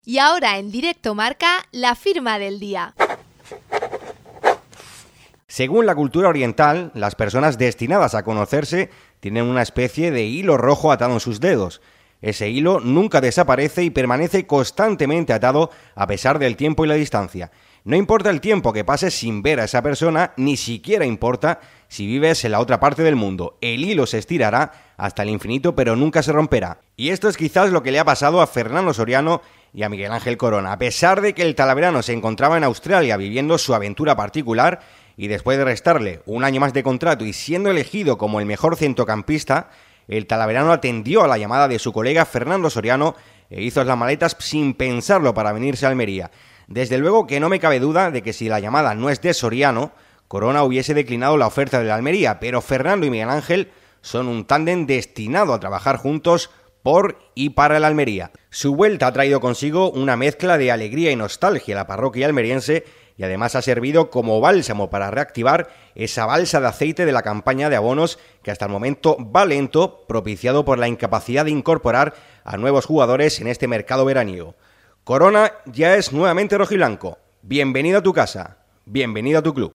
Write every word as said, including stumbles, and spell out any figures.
Y ahora en Directo Marca, la firma del día. Según la cultura oriental, las personas destinadas a conocerse tienen una especie de hilo rojo atado en sus dedos. Ese hilo nunca desaparece y permanece constantemente atado a pesar del tiempo y la distancia. No importa el tiempo que pases sin ver a esa persona, ni siquiera importa si vives en la otra parte del mundo. El hilo se estirará hasta el infinito, pero nunca se romperá. Y esto es quizás lo que le ha pasado a Fernando Soriano y a Miguel Ángel Corona. A pesar de que el talaverano se encontraba en Australia viviendo su aventura particular, y después de restarle un año más de contrato y siendo elegido como el mejor centrocampista, el talaverano atendió a la llamada de su colega Fernando Soriano e hizo las maletas sin pensarlo para venirse a Almería. Desde luego que no me cabe duda de que si la llamada no es de Soriano, Corona hubiese declinado la oferta de la Almería, pero Fernando y Miguel Ángel son un tándem destinado a trabajar juntos por y para el Almería. Su vuelta ha traído consigo una mezcla de alegría y nostalgia a la parroquia almeriense y además ha servido como bálsamo para reactivar esa balsa de aceite de la campaña de abonos que hasta el momento va lento, propiciado por la incapacidad de incorporar a nuevos jugadores en este mercado veraniego. Corona ya es nuevamente rojiblanco. Bienvenido a tu casa, bienvenido a tu club.